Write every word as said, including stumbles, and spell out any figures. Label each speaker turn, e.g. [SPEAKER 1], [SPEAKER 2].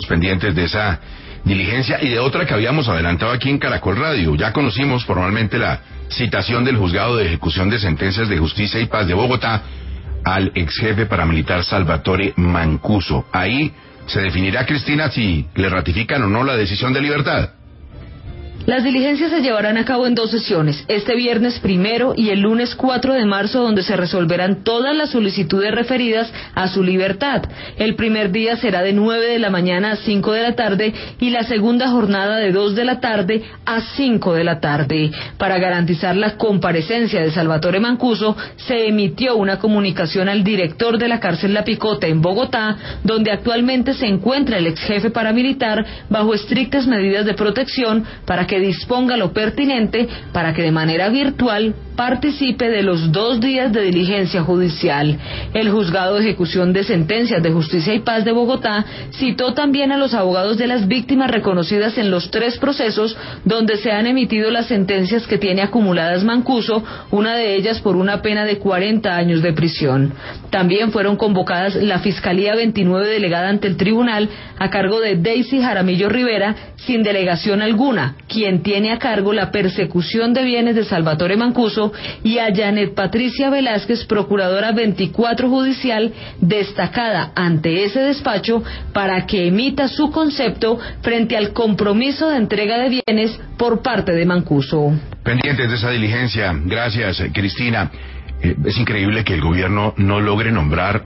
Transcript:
[SPEAKER 1] pendientes de esa diligencia y de otra que habíamos adelantado aquí en Caracol Radio. Ya conocimos formalmente la citación del Juzgado de Ejecución de Sentencias de Justicia y Paz de Bogotá al ex jefe paramilitar Salvatore Mancuso. Ahí se definirá, Cristina, si le ratifican o no la decisión de libertad.
[SPEAKER 2] Las diligencias se llevarán a cabo en dos sesiones, este viernes primero y el lunes cuatro de marzo, donde se resolverán todas las solicitudes referidas a su libertad. El primer día será de nueve de la mañana a cinco de la tarde y la segunda jornada de dos de la tarde a cinco de la tarde. Para garantizar la comparecencia de Salvatore Mancuso, se emitió una comunicación al director de la cárcel La Picota en Bogotá, donde actualmente se encuentra el ex jefe paramilitar bajo estrictas medidas de protección para que que disponga lo pertinente para que de manera virtual participe de los dos días de diligencia judicial. El Juzgado de Ejecución de Sentencias de Justicia y Paz de Bogotá citó también a los abogados de las víctimas reconocidas en los tres procesos donde se han emitido las sentencias que tiene acumuladas Mancuso, una de ellas por una pena de cuarenta años de prisión. También fueron convocadas la Fiscalía veintinueve delegada ante el tribunal a cargo de Daisy Jaramillo Rivera, sin delegación alguna, quien tiene a cargo la persecución de bienes de Salvatore Mancuso, y a Janet Patricia Velázquez, procuradora veinticuatro judicial, destacada ante ese despacho para que emita su concepto frente al compromiso de entrega de bienes por parte de Mancuso.
[SPEAKER 1] Pendientes de esa diligencia. Gracias, Cristina. Eh, es increíble que el gobierno no logre nombrar